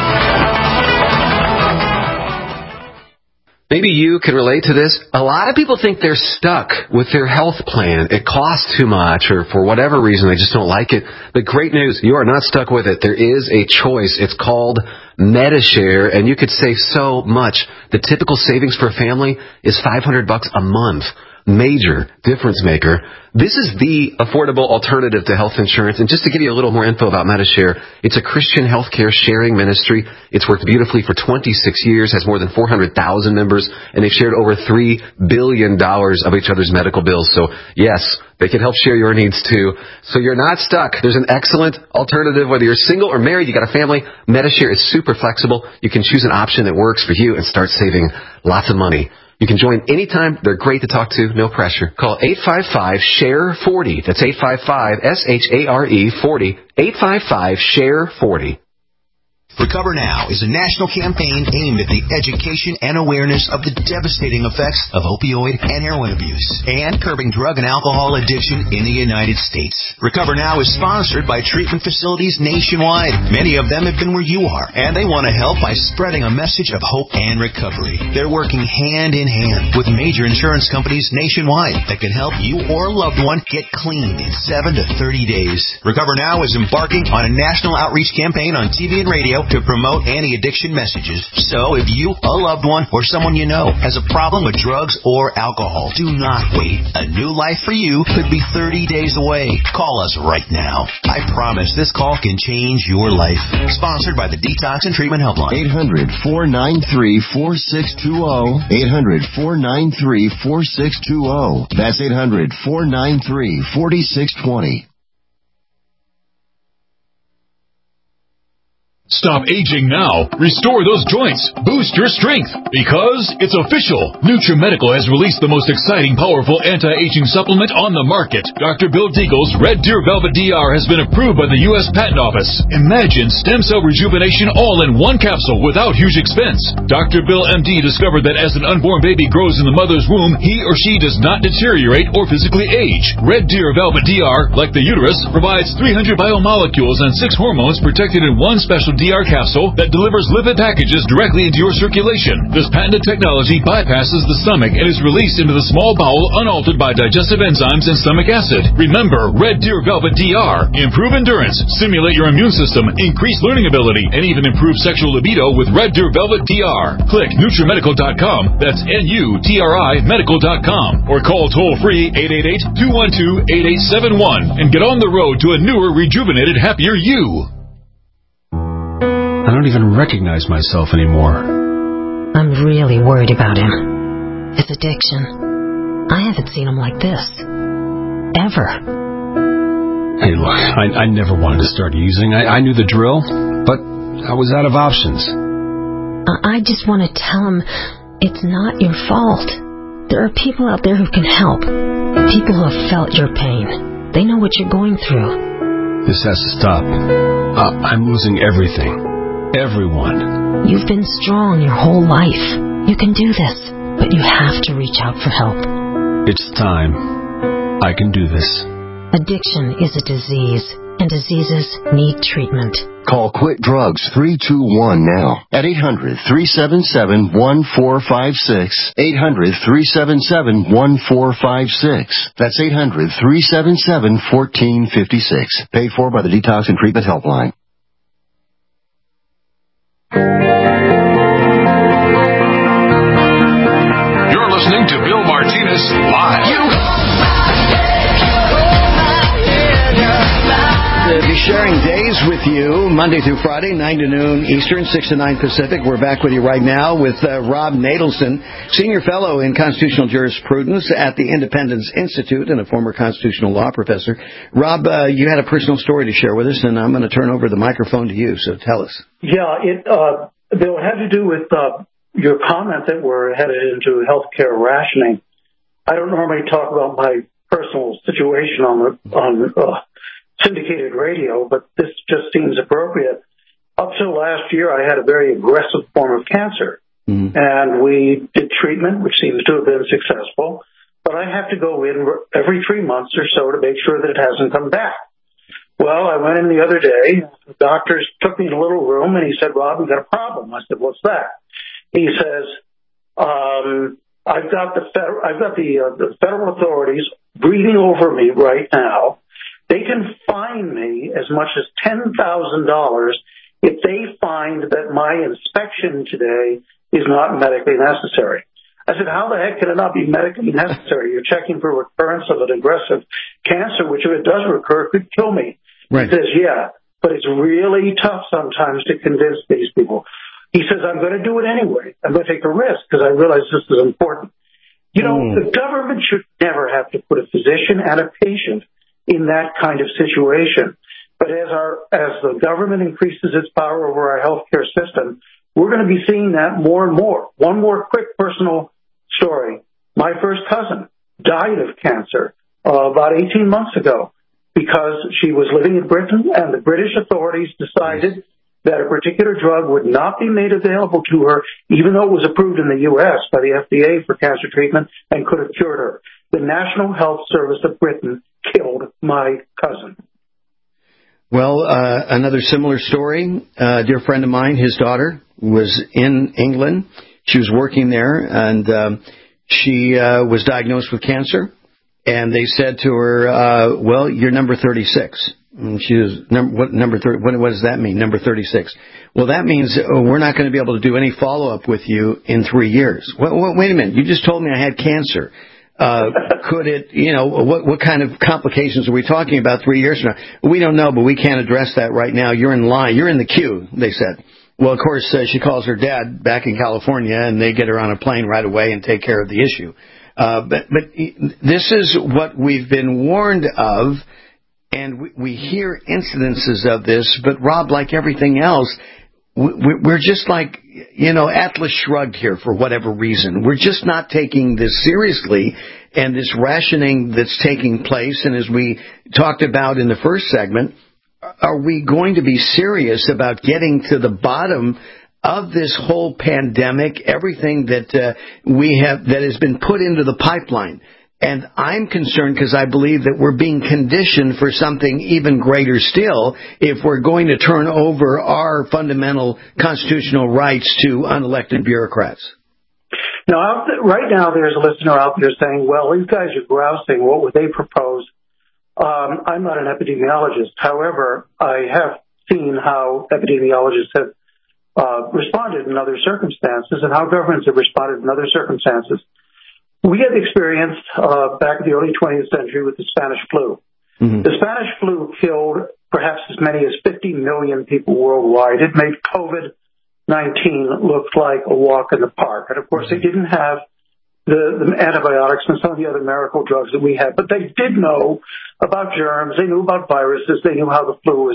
Maybe you can relate to this. A lot of people think they're stuck with their health plan. It costs too much, or for whatever reason, they just don't like it. But great news, you are not stuck with it. There is a choice. It's called Medi-Share, and you could save so much. The typical savings for a family is $500 a month. Major difference maker. This is the affordable alternative to health insurance. And just to give you a little more info about Medi-Share, it's a Christian healthcare sharing ministry. It's worked beautifully for 26 years, has more than 400,000 members, and they've shared over $3 billion of each other's medical bills. So yes, they can help share your needs too. So you're not stuck. There's an excellent alternative. Whether you're single or married, you got a family, Medi-Share is super flexible. You can choose an option that works for you and start saving lots of money. You can join anytime. They're great to talk to. No pressure. Call 855-SHARE-40. That's 855-SHARE-40. 855-SHARE-40. Recover Now is a national campaign aimed at the education and awareness of the devastating effects of opioid and heroin abuse and curbing drug and alcohol addiction in the United States. Recover Now is sponsored by treatment facilities nationwide. Many of them have been where you are, and they want to help by spreading a message of hope and recovery. They're working hand in hand with major insurance companies nationwide that can help you or a loved one get clean in 7 to 30 days. Recover Now is embarking on a national outreach campaign on TV and radio radio to promote anti-addiction messages. So if you, a loved one, or someone you know has a problem with drugs or alcohol, do not wait. A new life for you could be 30 days away. Call us right now. I promise this call can change your life. Sponsored by the Detox and Treatment Helpline. 800-493-4620. 800-493-4620. That's 800-493-4620. Stop aging now. Restore those joints. Boost your strength. Because it's official. NutriMedical has released the most exciting, powerful anti-aging supplement on the market. Dr. Bill Deagle's Red Deer Velvet DR has been approved by the U.S. Patent Office. Imagine stem cell rejuvenation all in one capsule without huge expense. Dr. Bill MD discovered that as an unborn baby grows in the mother's womb, he or she does not deteriorate or physically age. Red Deer Velvet DR, like the uterus, provides 300 biomolecules and 6 hormones protected in one special DR capsule that delivers lipid packages directly into your circulation. This patented technology bypasses the stomach and is released into the small bowel unaltered by digestive enzymes and stomach acid. Remember, Red Deer Velvet DR. Improve endurance, stimulate your immune system, increase learning ability, and even improve sexual libido with Red Deer Velvet DR. Click NutriMedical.com. That's NUTRI Medical.com. Or call toll-free 888-212-8871 and get on the road to a newer, rejuvenated, happier you. I don't even recognize myself anymore. I'm really worried about him. His addiction. I haven't seen him like this. Ever. Hey, look, I never wanted to start using. I knew the drill, but I was out of options. I just want to tell him it's not your fault. There are people out there who can help. People who have felt your pain. They know what you're going through. This has to stop. I'm losing everything. Everyone. You've been strong your whole life. You can do this, but you have to reach out for help. It's time. I can do this. Addiction is a disease, and diseases need treatment. Call Quit Drugs 321 now at 800-377-1456. 800-377-1456. That's 800-377-1456. Paid for by the Detox and Treatment Helpline. You're listening to Bill Martinez Live. Be sharing days with you Monday through Friday, 9 to noon Eastern, 6 to 9 Pacific. We're back with you right now with Rob Nadelson, Senior Fellow in Constitutional Jurisprudence at the Independence Institute and a former constitutional law professor. Rob, you had a personal story to share with us, and I'm going to turn over the microphone to you, so tell us. Yeah, Bill, it had to do with your comment that we're headed into healthcare rationing. I don't normally talk about my personal situation on syndicated radio, but this just seems appropriate. Up till last year, I had a very aggressive form of cancer, and we did treatment, which seems to have been successful, but I have to go in every 3 months or so to make sure that it hasn't come back. Well, I went in the other day. The doctor took me in a little room, and he said, Rob, we've got a problem. I said, what's that? He says, I've got the federal authorities breathing over me right now. They can fine me as much as $10,000 if they find that my inspection today is not medically necessary. I said, how the heck can it not be medically necessary? You're checking for recurrence of an aggressive cancer, which if it does recur, could kill me. Right. He says, yeah, but it's really tough sometimes to convince these people. He says, I'm going to do it anyway. I'm going to take a risk because I realize this is important. You know, the government should never have to put a physician and a patient in that kind of situation. But as the government increases its power over our healthcare system, we're going to be seeing that more and more. One more quick personal story. My first cousin died of cancer about 18 months ago because she was living in Britain, and the British authorities decided that a particular drug would not be made available to her, even though it was approved in the U.S. by the FDA for cancer treatment and could have cured her. The National Health Service of Britain killed my cousin. Well, another similar story. A dear friend of mine, his daughter, was in England. She was working there, and she was diagnosed with cancer. And they said to her, well, you're number 36. She was number 30. What does that mean? Number 36. Well, that means we're not going to be able to do any follow-up with you in 3 years. Well, wait a minute. You just told me I had cancer. Could it, what kind of complications are we talking about 3 years from now? We don't know, but we can't address that right now. You're in line. You're in the queue, they said. Well, of course, she calls her dad back in California, and they get her on a plane right away and take care of the issue. But this is what we've been warned of, and we hear incidences of this. But, Rob, like everything else, we're just like, Atlas Shrugged here for whatever reason. We're just not taking this seriously, and this rationing that's taking place, and as we talked about in the first segment, are we going to be serious about getting to the bottom of this whole pandemic, everything that we have that has been put into the pipeline? And I'm concerned because I believe that we're being conditioned for something even greater still if we're going to turn over our fundamental constitutional rights to unelected bureaucrats. Now, right now, there's a listener out there saying, well, these guys are grousing. What would they propose? I'm not an epidemiologist. However, I have seen how epidemiologists have responded in other circumstances and how governments have responded in other circumstances. We had experience back in the early 20th century with the Spanish flu. Mm-hmm. The Spanish flu killed perhaps as many as 50 million people worldwide. It made COVID-19 look like a walk in the park. And, of course, they didn't have the antibiotics and some of the other miracle drugs that we had. But they did know about germs. They knew about viruses. They knew how the flu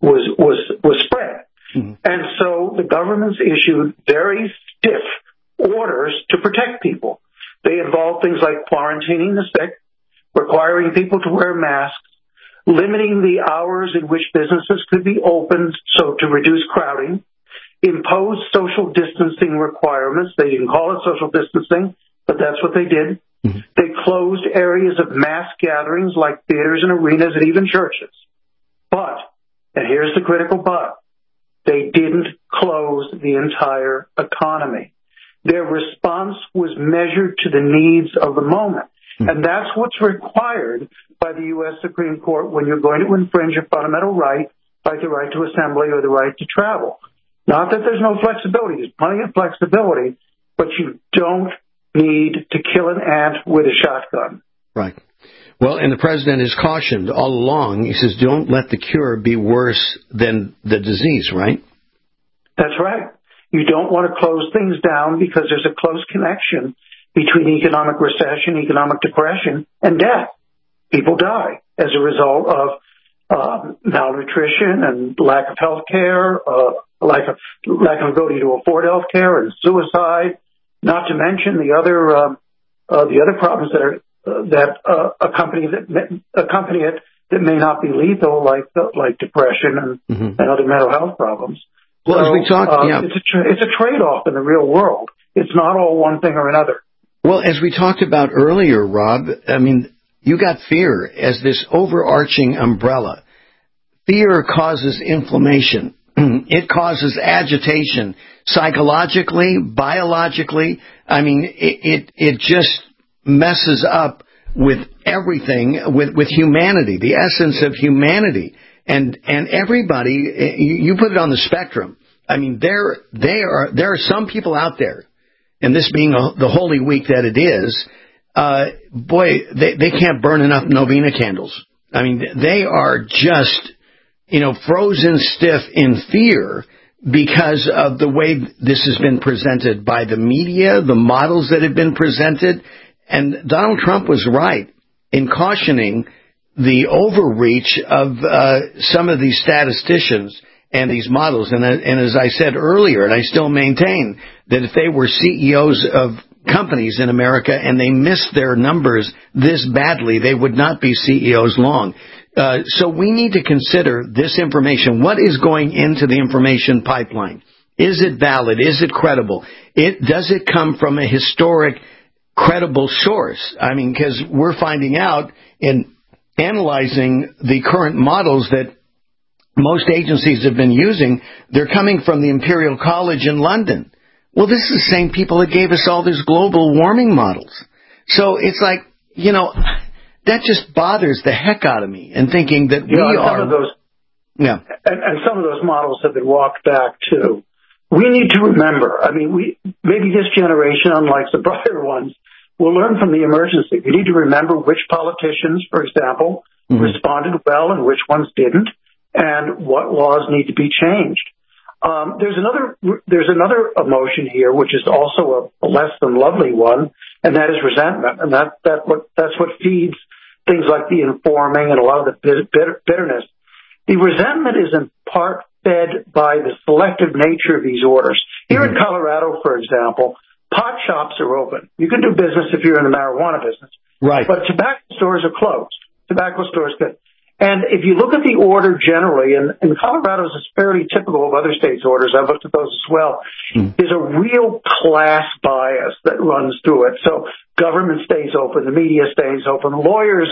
was spread. Mm-hmm. And so the governments issued very stiff orders to protect people. They involved things like quarantining the sick, requiring people to wear masks, limiting the hours in which businesses could be opened so to reduce crowding, imposed social distancing requirements. They didn't call it social distancing, but that's what they did. Mm-hmm. They closed areas of mass gatherings like theaters and arenas and even churches. But, and here's the critical but, they didn't close the entire economy. Their response was measured to the needs of the moment. Mm-hmm. And that's what's required by the U.S. Supreme Court when you're going to infringe a fundamental right, like the right to assembly or the right to travel. Not that there's no flexibility. There's plenty of flexibility, but you don't need to kill an ant with a shotgun. Right. Well, and the president has cautioned all along. He says, don't let the cure be worse than the disease, right? That's right. You don't want to close things down because there's a close connection between economic recession, economic depression, and death. People die as a result of malnutrition and lack of health care, lack of ability to afford health care, and suicide. Not to mention the other problems that accompany it that may not be lethal, like depression and other mental health problems. Well, so, as we talked, it's a trade-off in the real world. It's not all one thing or another. Well, as we talked about earlier, Rob, I mean, you got fear as this overarching umbrella. Fear causes inflammation. It causes agitation psychologically, biologically. I mean, it just messes up with everything, with humanity, the essence of humanity. And everybody, you put it on the spectrum. I mean, there are some people out there, and this being the Holy Week that it is, they can't burn enough novena candles. I mean, they are just, frozen stiff in fear because of the way this has been presented by the media, the models that have been presented. And Donald Trump was right in cautioning the overreach of some of these statisticians and these models. And as I said earlier, and I still maintain, that if they were CEOs of companies in America and they missed their numbers this badly, they would not be CEOs long. So we need to consider this information. What is going into the information pipeline? Is it valid? Is it credible? Does it come from a historic, credible source? I mean, because we're finding out in analyzing the current models that most agencies have been using, they're coming from the Imperial College in London. Well, this is the same people that gave us all these global warming models. So it's like, that just bothers the heck out of me. And thinking that we are. Some of those, yeah. And some of those models have been walked back too. We need to remember. I mean, maybe this generation, unlike the prior ones, will learn from the emergency. We need to remember which politicians, for example, responded well and which ones didn't, and what laws need to be changed. There's another emotion here, which is also a less than lovely one, and that is resentment, and that's what feeds things like the informing and a lot of the bitterness. The resentment is in part fed by the selective nature of these orders. Here in Colorado, for example, pot shops are open. You can do business if you're in the marijuana business, right? But tobacco stores are closed. Tobacco stores can. And if you look at the order generally, and Colorado's is fairly typical of other states' orders, I've looked at those as well, there's a real class bias that runs through it. So government stays open, the media stays open, lawyers'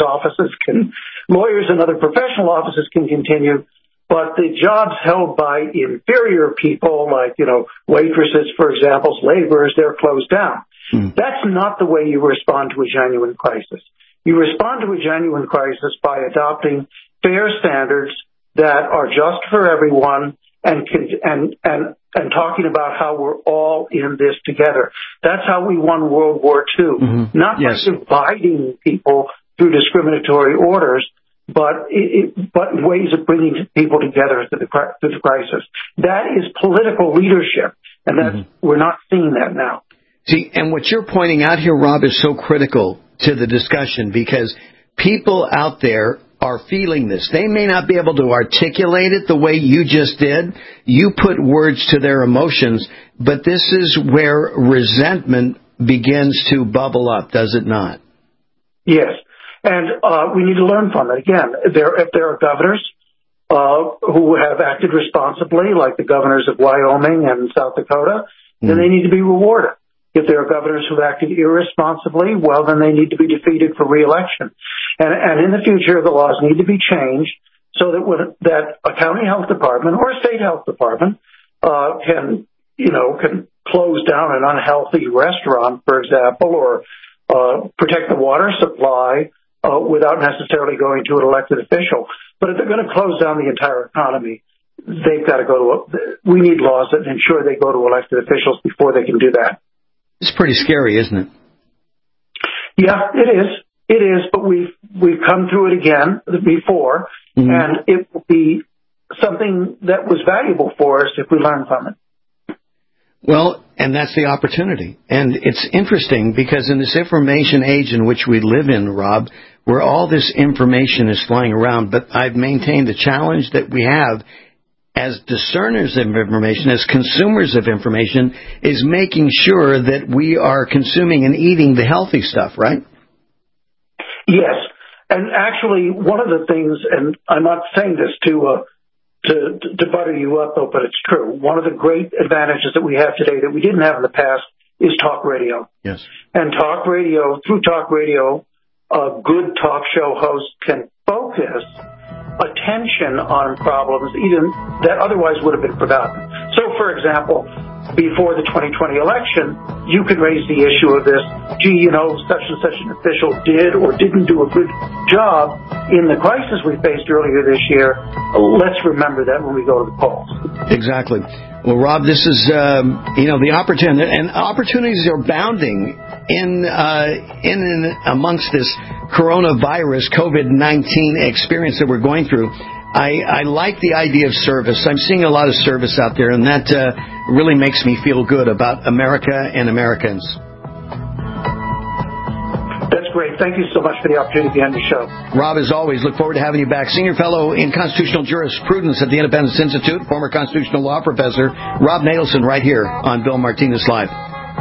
and other professional offices can continue, but the jobs held by inferior people, like, waitresses, for example, laborers, they're closed down. That's not the way you respond to a genuine crisis. You respond to a genuine crisis by adopting fair standards that are just for everyone and talking about how we're all in this together. That's how we won World War II. Not by dividing people through discriminatory orders, but ways of bringing people together through the crisis. That is political leadership, and we're not seeing that now. See, and what you're pointing out here, Rob, is so critical to the discussion, because people out there are feeling this. They may not be able to articulate it the way you just did. You put words to their emotions, but this is where resentment begins to bubble up, does it not? Yes, and we need to learn from it. Again, if there are governors who have acted responsibly, like the governors of Wyoming and South Dakota, then they need to be rewarded. If there are governors who acted irresponsibly, well, then they need to be defeated for re-election. And in the future, the laws need to be changed so that a county health department or a state health department can close down an unhealthy restaurant, for example, or protect the water supply without necessarily going to an elected official. But if they're going to close down the entire economy, they've got to we need laws that ensure they go to elected officials before they can do that. It's pretty scary, isn't it? Yeah, it is. It is, but we've come through it again before, and it will be something that was valuable for us if we learn from it. Well, and that's the opportunity. And it's interesting because in this information age in which we live in, Rob, where all this information is flying around, but I've maintained the challenge that we have as discerners of information, as consumers of information, is making sure that we are consuming and eating the healthy stuff, right? Yes. And actually, one of the things, and I'm not saying this to butter you up, though, but it's true. One of the great advantages that we have today that we didn't have in the past is talk radio. Yes. And through talk radio, a good talk show host can focus attention on problems even that otherwise would have been forgotten. So, for example, before the 2020 election, you could raise the issue of this, such and such an official did or didn't do a good job in the crisis we faced earlier this year. Let's remember that when we go to the polls. Exactly. Well, Rob, this is, the opportunity, and opportunities are bounding in amongst this coronavirus, COVID-19 experience that we're going through. I like the idea of service. I'm seeing a lot of service out there, and that really makes me feel good about America and Americans. That's great. Thank you so much for the opportunity to be on the show. Rob, as always, look forward to having you back. Senior Fellow in Constitutional Jurisprudence at the Independence Institute, former constitutional law professor, Rob Natelson, right here on Bill Martinez Live.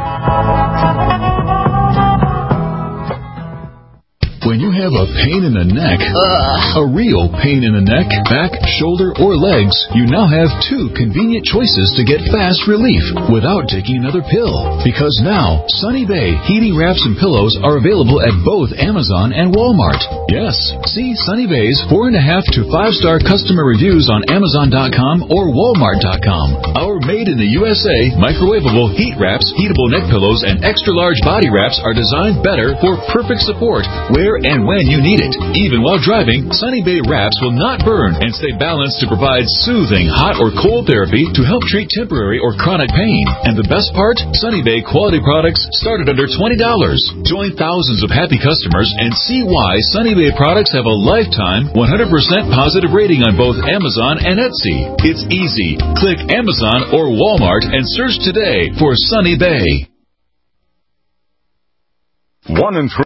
When you have a pain in the neck, a real pain in the neck, back, shoulder, or legs, you now have two convenient choices to get fast relief without taking another pill. Because now, Sunny Bay heating wraps and pillows are available at both Amazon and Walmart. Yes, see Sunny Bay's 4.5 to 5-star customer reviews on Amazon.com or Walmart.com. Our made in the USA microwavable heat wraps, heatable neck pillows, and extra large body wraps are designed better for perfect support, wear, and when you need it. Even while driving, Sunny Bay wraps will not burn and stay balanced to provide soothing hot or cold therapy to help treat temporary or chronic pain. And the best part? Sunny Bay quality products start at under $20. Join thousands of happy customers and see why Sunny Bay products have a lifetime 100% positive rating on both Amazon and Etsy. It's easy. Click Amazon or Walmart and search today for Sunny Bay. 1 in 3